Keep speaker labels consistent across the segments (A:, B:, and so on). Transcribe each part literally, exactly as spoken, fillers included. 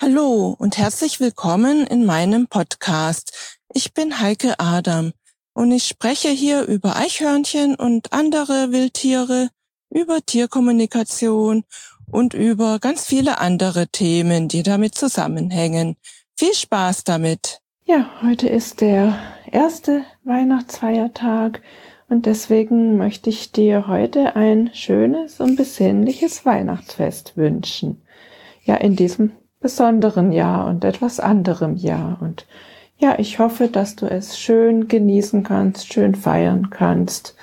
A: Hallo und herzlich willkommen in meinem Podcast. Ich bin Heike Adam und ich spreche hier über Eichhörnchen und andere Wildtiere, über Tierkommunikation und über ganz viele andere Themen, die damit zusammenhängen. Viel Spaß damit!
B: Ja, heute ist der erste Weihnachtsfeiertag und deswegen möchte ich dir heute ein schönes und besinnliches Weihnachtsfest wünschen. Ja, in diesem besonderen Jahr und etwas anderem Jahr. Und ja, ich hoffe, dass du es schön genießen kannst, schön feiern kannst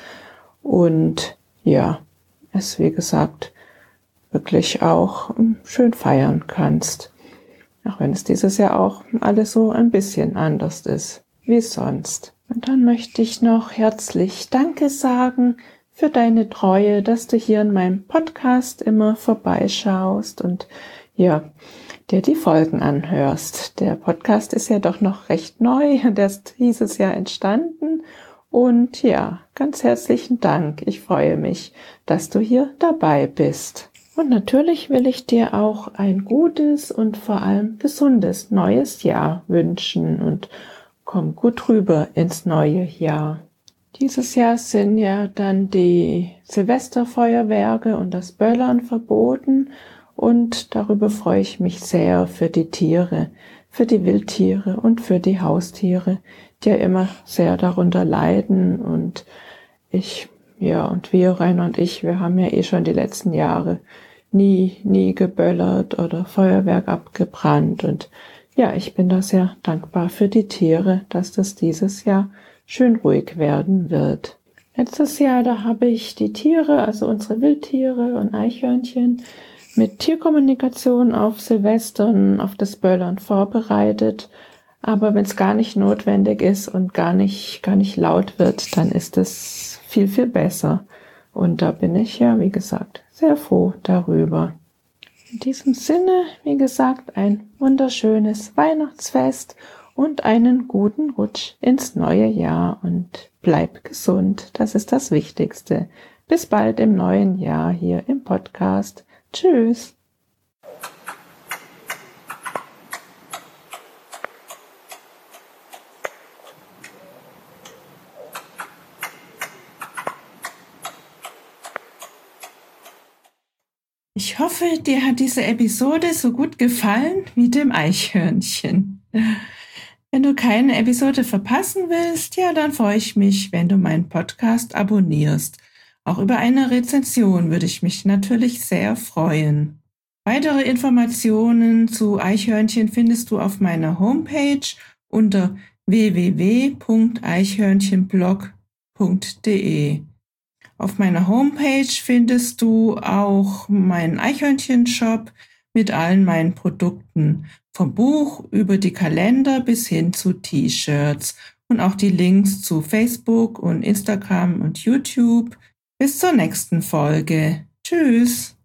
B: und ja, es wie gesagt wirklich auch schön feiern kannst. Auch wenn es dieses Jahr auch alles so ein bisschen anders ist, wie sonst. Und dann möchte ich noch herzlich Danke sagen für deine Treue, dass du hier in meinem Podcast immer vorbeischaust und ja, dir die Folgen anhörst. Der Podcast ist ja doch noch recht neu und erst dieses Jahr entstanden. Und ja, ganz herzlichen Dank. Ich freue mich, dass du hier dabei bist. Und natürlich will ich dir auch ein gutes und vor allem gesundes neues Jahr wünschen und komm gut rüber ins neue Jahr. Dieses Jahr sind ja dann die Silvesterfeuerwerke und das Böllern verboten und darüber freue ich mich sehr für die Tiere, für die Wildtiere und für die Haustiere, die ja immer sehr darunter leiden und ich, ja und wir, Rainer und ich, wir haben ja eh schon die letzten Jahre nie, nie geböllert oder Feuerwerk abgebrannt und ja, ich bin da sehr dankbar für die Tiere, dass das dieses Jahr schön ruhig werden wird. Letztes Jahr, da habe ich die Tiere, also unsere Wildtiere und Eichhörnchen, mit Tierkommunikation auf Silvester und auf das Böllern vorbereitet. Aber wenn es gar nicht notwendig ist und gar nicht, gar nicht laut wird, dann ist es viel, viel besser. Und da bin ich ja, wie gesagt, sehr froh darüber. In diesem Sinne, wie gesagt, ein wunderschönes Weihnachtsfest und einen guten Rutsch ins neue Jahr und bleib gesund, das ist das Wichtigste. Bis bald im neuen Jahr hier im Podcast. Tschüss!
A: Ich hoffe, dir hat diese Episode so gut gefallen wie dem Eichhörnchen. Wenn du keine Episode verpassen willst, ja, dann freue ich mich, wenn du meinen Podcast abonnierst. Auch über eine Rezension würde ich mich natürlich sehr freuen. Weitere Informationen zu Eichhörnchen findest du auf meiner Homepage unter w w w punkt eichhörnchenblog punkt d e. Auf meiner Homepage findest du auch meinen Eichhörnchen-Shop mit allen meinen Produkten, vom Buch über die Kalender bis hin zu T-Shirts und auch die Links zu Facebook und Instagram und YouTube. Bis zur nächsten Folge. Tschüss!